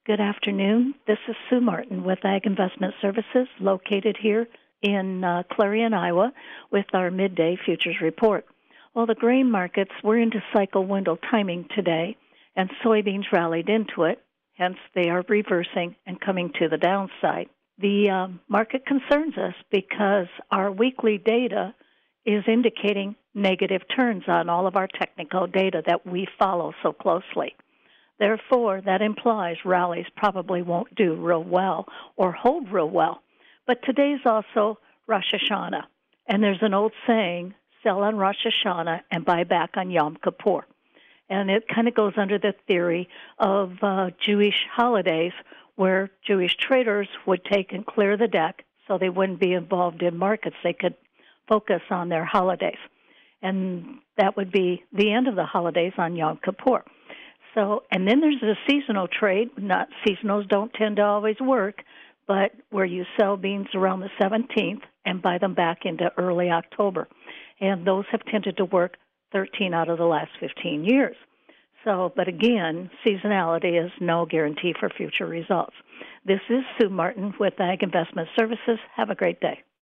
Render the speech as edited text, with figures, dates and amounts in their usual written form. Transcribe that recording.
Good afternoon. This is Sue Martin with Ag Investment Services, located here in Clarion, Iowa, with our midday futures report. Well, the grain markets were into cycle window timing today, and soybeans rallied into it. Hence, they are reversing and coming to the downside. The market concerns us because our weekly data is indicating negative turns on all of our technical data that we follow so closely. Therefore, that implies rallies probably won't do real well or hold real well. But today's also Rosh Hashanah, and there's an old saying, sell on Rosh Hashanah and buy back on Yom Kippur. And it kind of goes under the theory of Jewish holidays where Jewish traders would take and clear the deck so they wouldn't be involved in markets. They could focus on their holidays. And that would be the end of the holidays on Yom Kippur. So, and then there's the seasonal trade. Not seasonals don't tend to always work, but where you sell beans around the 17th and buy them back into early October. And those have tended to work 13 out of the last 15 years. So, but again, seasonality is no guarantee for future results. This is Sue Martin with Ag Investment Services. Have a great day.